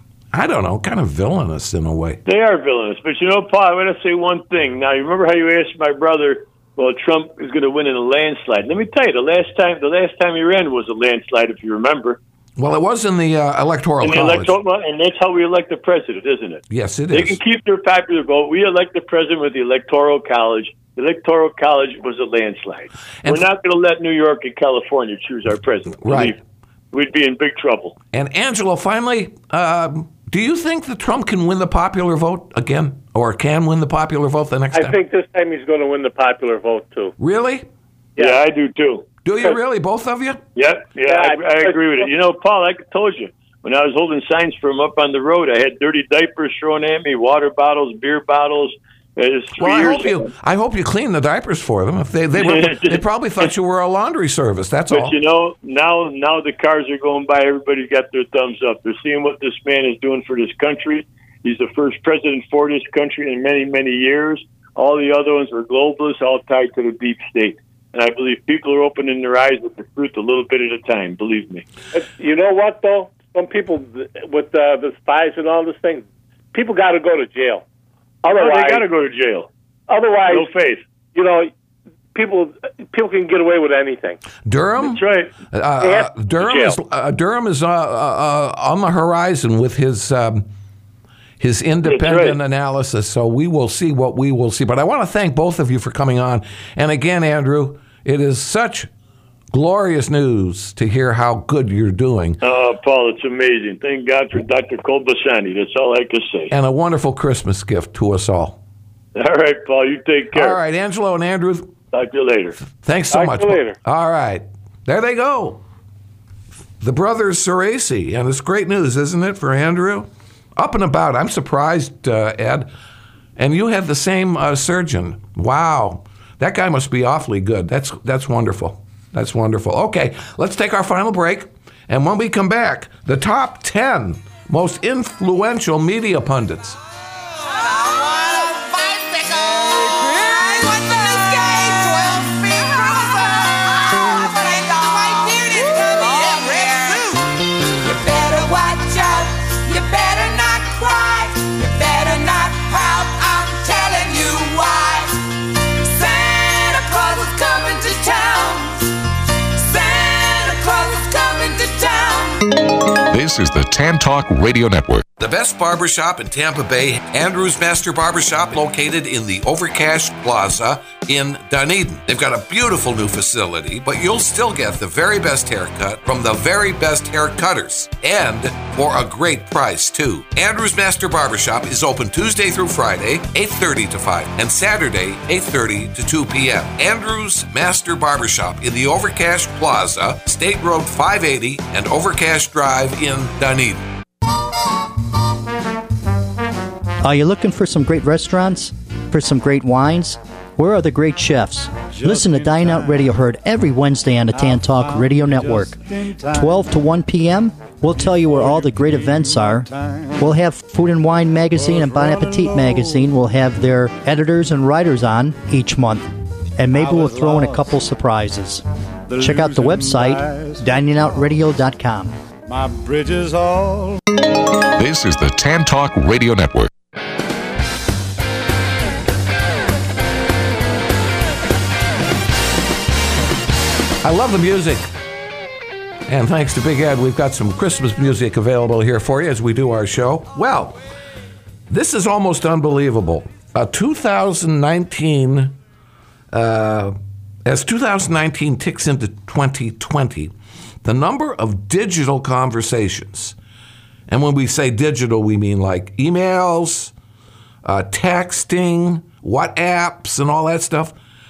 I don't know, kind of villainous in a way. They are villainous. But, you know, Paul, I want to say one thing. Now, you remember how you asked my brother, well, Trump is going to win in a landslide. Let me tell you, the last time the last time he ran was a landslide, if you remember. Well, it was in the uh, Electoral In the College. electoral, and that's how we elect the president, isn't it? Yes, it They is. can keep their popular vote. We elect the president with the Electoral College. The Electoral College was a landslide. And We're not going to let New York and California choose our president. Right. Believe me. We'd be in big trouble. And Angelo, finally, um, do you think that Trump can win the popular vote again, or can win the popular vote the next I time? think this time he's going to win the popular vote too. Really? Yeah, I do too. Do you really, both of you? Yep, yeah, Yeah, I, I- I agree with it. You know, Paul, I told you, when I was holding signs for him up on the road, I had dirty diapers thrown at me, water bottles, beer bottles. It was three Well, I years hope you. I hope you clean the diapers for them. If they they, were, they probably thought you were a laundry service. That's But all. you know, now now the cars are going by. Everybody's got their thumbs up. They're seeing what this man is doing for this country. He's the first president for this country in many, many years. All the other ones were globalists, all tied to the deep state. And I believe people are opening their eyes with the truth a little bit at a time. Believe me. You know what, though? Some people, with uh, the spies and all this thing, people got to go to jail. Oh, Otherwise, they got to go to jail. Otherwise, No faith. you know, people people can get away with anything. Durham. That's right. Uh, uh, Durham is uh, Durham is uh, uh, uh, on the horizon with his um, his independent right. analysis. So we will see what we will see. But I want to thank both of you for coming on. And again, Andrew, it is such glorious news to hear how good you're doing, Oh, Paul, it's amazing. Thank God for Doctor Kolbasani. That's all I can say. and a wonderful Christmas gift to us all. All right, Paul, you take care. All right, Angelo and Andrew, Talk to you later. thanks so Talk much. to you later. All right, there they go. The brothers Ceresi, and it's great news, isn't it, for Andrew? Up and about. I'm surprised, uh, Ed. And you had the same uh, surgeon. Wow. That guy must be awfully good. That's that's wonderful. That's wonderful. Okay, let's take our final break. And when we come back, the top ten most influential media pundits. This is the Tan Talk Radio Network. The best barbershop in Tampa Bay, Andrews Master Barbershop, located in the Overcash Plaza in Dunedin. They've got a beautiful new facility, but you'll still get the very best haircut from the very best hair cutters, and for a great price, too. Andrews Master Barbershop is open Tuesday through Friday, eight thirty to five, and Saturday, eight thirty to two p.m. Andrews Master Barbershop in the Overcash Plaza, State Road five eighty and Overcash Drive in Dunedin. Are you looking for some great restaurants? For some great wines? Where are the great chefs? Listen to Dine Out Radio, heard every Wednesday on the Tan Talk Radio Network. twelve to one p.m., we'll tell you where all the great events are. We'll have Food and Wine Magazine and Bon Appetit Magazine. We'll have their editors and writers on each month. And maybe we'll throw in a couple surprises. Check out the website, dining out radio dot com. My bridges all. This is the Tan Talk Radio Network. I love the music. And thanks to Big Ed, we've got some Christmas music available here for you as we do our show. Well, this is almost unbelievable. Uh, two thousand nineteen, uh, as two thousand nineteen ticks into twenty twenty, the number of digital conversations, and when we say digital, we mean like emails, uh, texting, WhatsApps, and all that stuff,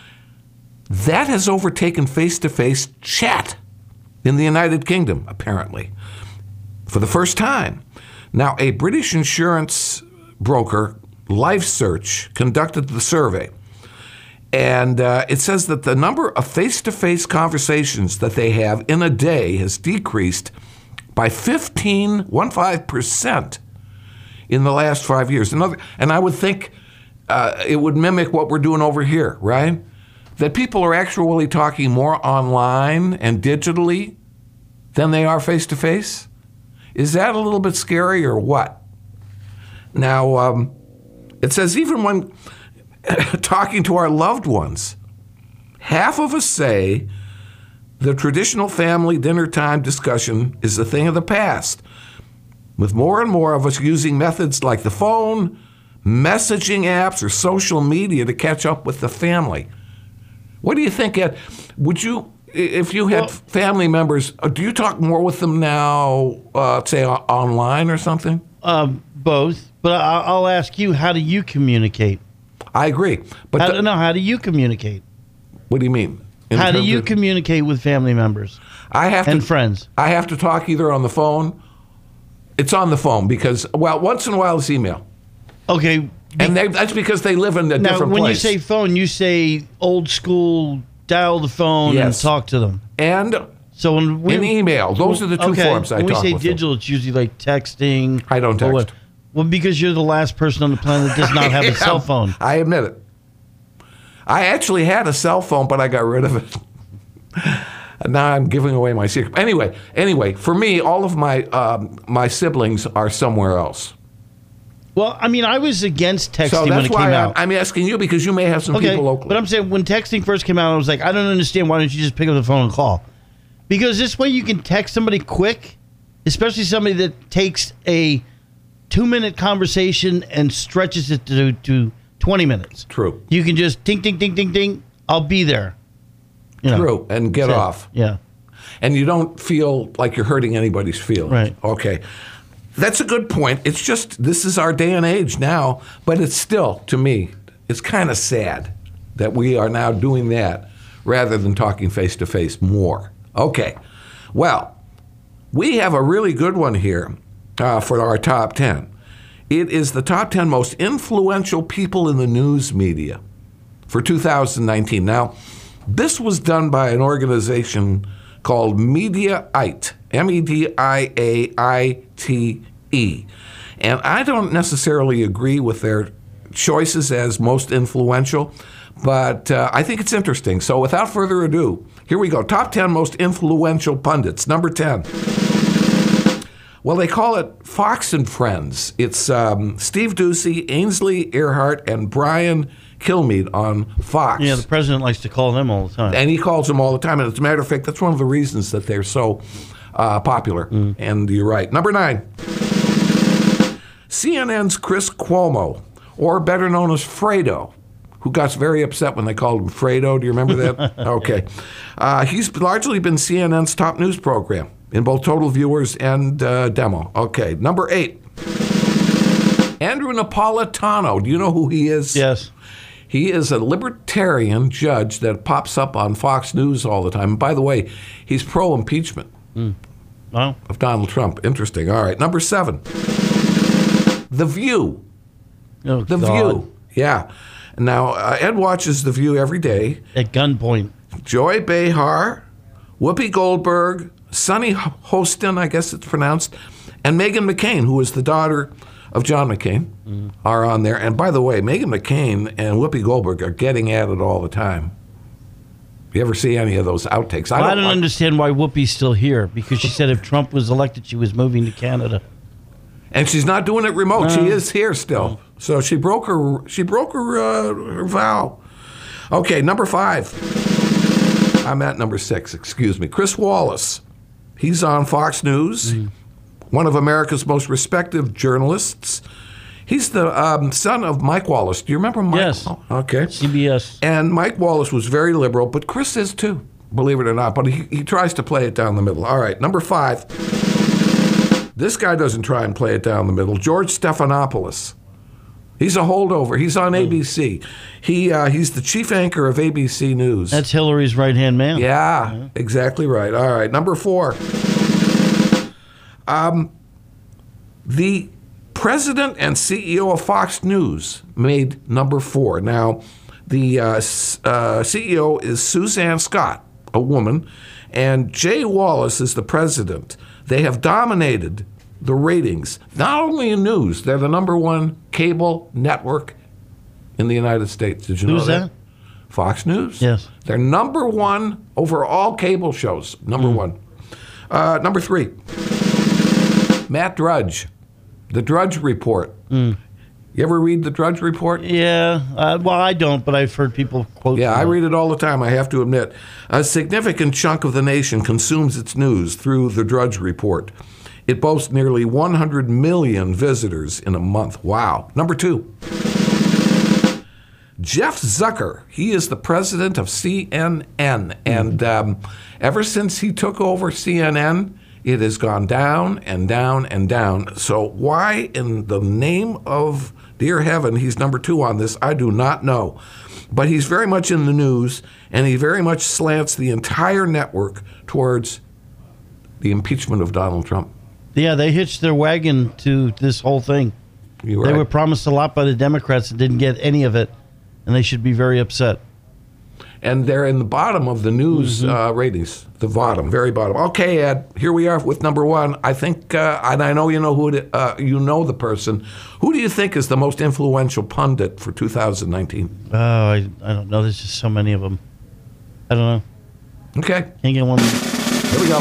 that has overtaken face-to-face chat in the United Kingdom, apparently, for the first time. Now, a British insurance broker, LifeSearch, conducted the survey, and uh, it says that the number of face-to-face conversations that they have in a day has decreased by fifteen percent in the last five years. Another, and I would think uh, it would mimic what we're doing over here, right? That people are actually talking more online and digitally than they are face-to-face? Is that a little bit scary or what? Now, um, it says even when talking to our loved ones, half of us say the traditional family dinner time discussion is a thing of the past, with more and more of us using methods like the phone, messaging apps, or social media to catch up with the family. What do you think, Ed? Would you, if you had well, family members, do you talk more with them now, uh, say, online or something? Um, both. But I, I'll ask you, how do you communicate? I agree. But how, the, no, how do you communicate? What do you mean? In how do you of, communicate with family members I have and to, friends? I have to talk either on the phone. It's on the phone because, well, once in a while it's email. Okay. And they, that's because they live in a now, different when place. you say phone, you say old school, dial the phone yes. and talk to them. And so when we, in email. Those are the two okay, forms I when talk we say with digital, them. It's usually like texting. I don't text. What. Well, because you're the last person on the planet that does not have a cell phone. I admit it. I actually had a cell phone, but I got rid of it. Now I'm giving away my secret. Anyway, anyway, for me, all of my um, my siblings are somewhere else. Well, I mean, I was against texting so when it that's came why out. I'm, I'm asking you because you may have some okay, people locally. But I'm saying when texting first came out, I was like, I don't understand. Why don't you just pick up the phone and call? Because this way you can text somebody quick, especially somebody that takes a two-minute conversation and stretches it to, to twenty minutes. True. You can just ting, ting, ting, ting, ting. I'll be there. You know, True, and get so, off. Yeah. And you don't feel like you're hurting anybody's feelings. Right. Okay. That's a good point. It's just, this is our day and age now, but it's still, to me, it's kind of sad that we are now doing that rather than talking face-to-face more. Okay. Well, we have a really good one here uh, for our top ten. It is the top ten most influential people in the news media for two thousand nineteen. Now, this was done by an organization called Mediaite, M E D I A I T E. And I don't necessarily agree with their choices as most influential, but uh, I think it's interesting. So without further ado, here we go. Top ten most influential pundits. Number ten. Well, they call it Fox and Friends. It's um, Steve Doocy, Ainsley Earhart, and Brian Kilmeade on Fox. Yeah, the president likes to call them all the time. And he calls them all the time. And as a matter of fact, that's one of the reasons that they're so uh, popular. Mm. And you're right. Number nine, C N N's Chris Cuomo, or better known as Fredo, who got very upset when they called him Fredo. Do you remember that? Okay. Uh, he's largely been C N N's top news program in both total viewers and uh, demo. Okay. Number eight, Andrew Napolitano. Do you know who he is? Yes. He is a libertarian judge that pops up on Fox News all the time. And by the way, he's pro-impeachment mm. wow. of Donald Trump. Interesting. All right. Number seven, The View. Oh, The God. View. Yeah. Now, uh, Ed watches The View every day. At gunpoint. Joy Behar, Whoopi Goldberg, Sunny Hostin, I guess it's pronounced, and Meghan McCain, who is the daughter of John McCain, mm. are on there. And by the way, Meghan McCain and Whoopi Goldberg are getting at it all the time. You ever see any of those outtakes? I I don't, don't, I don't like- understand why Whoopi's still here, because she said if Trump was elected, she was moving to Canada. And she's not doing it remote. No. She is here still. So she broke her. She broke her, uh, her vow. Okay, number five. I'm at number six. Excuse me. Chris Wallace. He's on Fox News. Mm. One of America's most respected journalists. He's the um, son of Mike Wallace. Do you remember Mike? Yes. Oh, okay. C B S. And Mike Wallace was very liberal, but Chris is too, believe it or not. But he, he tries to play it down the middle. All right, number five. This guy doesn't try and play it down the middle. George Stephanopoulos. He's a holdover. He's on A B C. He uh, he's the chief anchor of A B C News. That's Hillary's right-hand man. Yeah, yeah, exactly right. All right, number four. Um, the president and C E O of Fox News made number four. Now, the uh, uh, C E O is Suzanne Scott, a woman, and Jay Wallace is the president. They have dominated the ratings, not only in news, they're the number one cable network in the United States. Did you Who's know that? that? Fox News. Yes. They're number one over all cable shows. Number Mm. one. Uh, number three, Matt Drudge, the Drudge Report. Mm. You ever read the Drudge Report? Yeah. Uh, well, I don't, but I've heard people quote. Yeah, I from it. read it all the time, I have to admit. A significant chunk of the nation consumes its news through the Drudge Report. It boasts nearly one hundred million visitors in a month. Wow. Number two, Jeff Zucker. He is the president of C N N. And um, ever since he took over C N N, it has gone down and down and down. So why in the name of dear heaven he's number two on this, I do not know. But he's very much in the news, and he very much slants the entire network towards the impeachment of Donald Trump. Yeah, they hitched their wagon to this whole thing. You're They right. were promised a lot by the Democrats and didn't get any of it, and they should be very upset. And they're in the bottom of the news Mm-hmm. uh, ratings, the bottom, very bottom. Okay, Ed, here we are with number one. I think, uh, and I know you know who it, uh, you know the person. Who do you think is the most influential pundit for two thousand nineteen? Oh, I, I don't know. There's just so many of them. I don't know. Okay, Can't get one. here we go.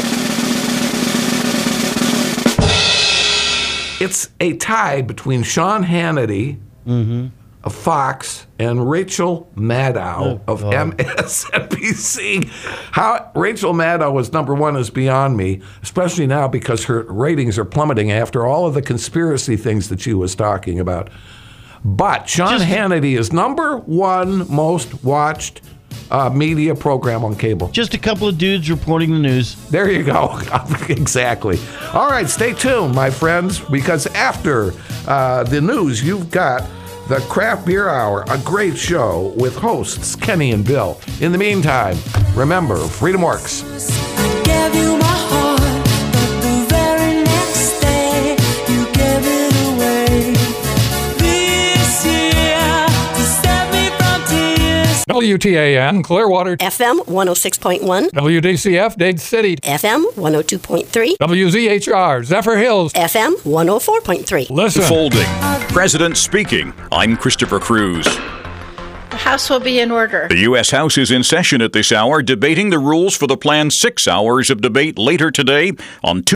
It's a tie between Sean Hannity Mm-hmm. of Fox and Rachel Maddow Oh, of God. M S N B C. How Rachel Maddow was number one is beyond me, especially now because her ratings are plummeting after all of the conspiracy things that she was talking about. But Sean Just- Hannity is number one most watched uh, media program on cable. Just a couple of dudes reporting the news. There you go. Exactly. All right, stay tuned, my friends, because after uh, the news, you've got the Craft Beer Hour, a great show with hosts Kenny and Bill. In the meantime, remember, freedom works. Gave you my heart, but the very next day you gave it away. This year to save me from tears. W T A N, Clearwater. F M one oh six point one. W D C F, Dade City. F M one oh two point three. W Z H R, Zephyr Hills. F M one oh four point three. Listen. Folding. President speaking. I'm Christopher Cruz. The House will be in order. The U S House is in session at this hour, debating the rules for the planned six hours of debate later today on two